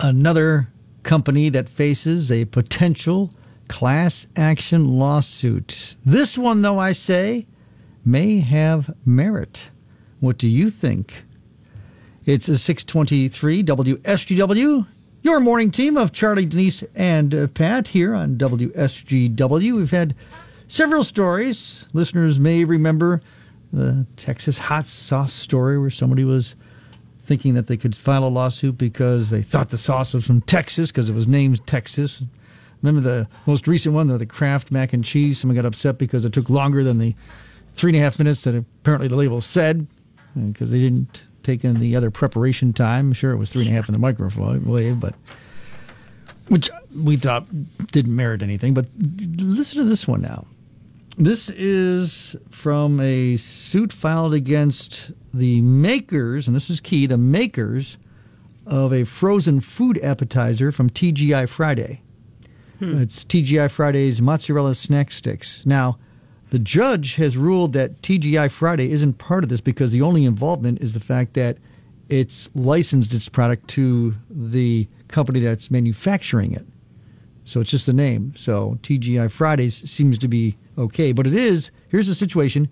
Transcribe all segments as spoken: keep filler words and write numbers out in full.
another company that faces a potential class action lawsuit. This one, though, I say, may have merit. What do you think? It's a six twenty-three W S G W, your morning team of Charlie, Denise, and uh, Pat here on W S G W. We've had several stories. Listeners may remember the Texas hot sauce story where somebody was thinking that they could file a lawsuit because they thought the sauce was from Texas because it was named Texas. Remember the most recent one, the, the Kraft mac and cheese? Someone got upset because it took longer than the three and a half minutes that apparently the label said because they didn't take in the other preparation time. I'm sure it was three and a half in the microwave, but which we thought didn't merit anything. But listen to this one now. This is from a suit filed against the makers, and this is key, the makers of a frozen food appetizer from T G I Friday. Hmm. It's T G I Friday's mozzarella snack sticks. Now, the judge has ruled that T G I Friday isn't part of this because the only involvement is the fact that it's licensed its product to the company that's manufacturing it. So it's just the name. So T G I Fridays seems to be okay. But it is, here's the situation.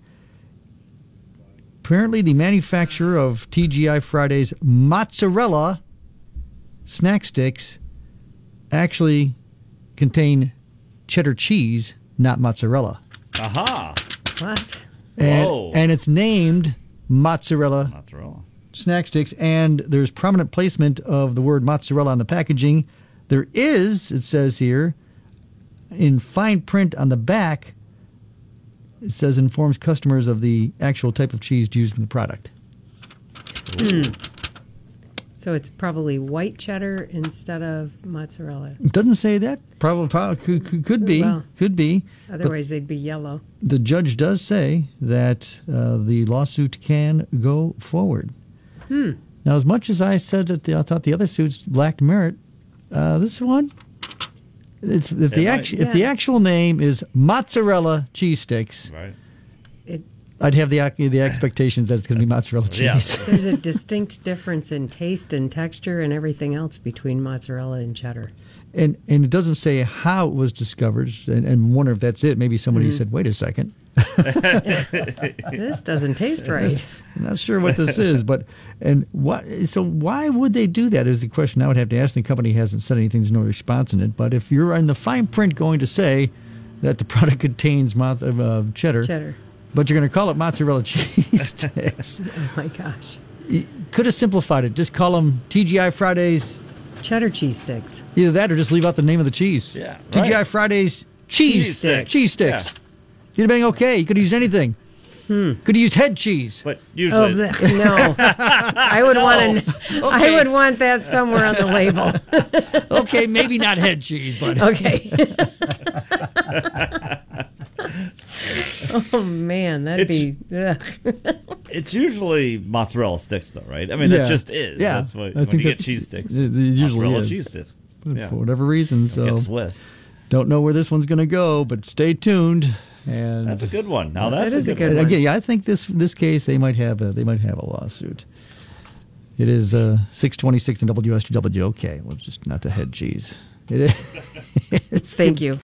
Apparently the manufacturer of T G I Fridays mozzarella snack sticks actually contain cheddar cheese, not mozzarella. Aha. What? And, Whoa. and it's named mozzarella, Mozzarella snack sticks, and there's prominent placement of the word mozzarella on the packaging. There is, it says here, in fine print on the back, it says informs customers of the actual type of cheese used in the product. Mm. So it's probably white cheddar instead of mozzarella. It doesn't say that. Probably, probably could, could, could be. Well, could be. Otherwise, they'd be yellow. The judge does say that uh, the lawsuit can go forward. Hmm. Now, as much as I said that the, I thought the other suits lacked merit, uh, this one, it's, if, the actu- yeah. if the actual name is mozzarella cheese sticks, right. It, I'd have the the expectations that it's going to be mozzarella cheese. Yeah. There's a distinct difference in taste and texture and everything else between mozzarella and cheddar. And and it doesn't say how it was discovered, and, and wonder if that's it. Maybe somebody Mm-hmm. said, wait a second. This doesn't taste right. I'm not sure what this is, but and what? So why would they do that? Is the question I would have to ask. The company hasn't said anything. There's no response in it. But if you're in the fine print going to say that the product contains moz- uh, cheddar, Cheddar. but you're going to call it mozzarella cheese sticks, Oh, my gosh. you could have simplified it. Just call them T G I Fridays. Cheddar cheese sticks. Either that or just leave out the name of the cheese. Yeah, T G I right. Fridays cheese, Cheese sticks. Cheese sticks. Yeah. You'd have been okay. You could have used anything. Hmm. Could have used head cheese. But Oh, usually, bleh, no. I would want to. I Okay. would want that somewhere on the label. Okay, maybe not head cheese, but Okay. Oh man, that'd It's- be. Ugh. it's usually mozzarella sticks, though, right? I mean, Yeah. it just is. Yeah. That's what, I when think you get that- cheese sticks. it- it usually mozzarella is. cheese sticks. for Yeah. whatever reason. So Get Swiss. don't know where this one's going to go, but stay tuned. And That's a good one. Now that's That is a a good, good one. one. again, yeah, I think this this case they might have a they might have a lawsuit. It is uh, six twenty six in W S G W. Okay, well, just not the head cheese. It is. Thank you.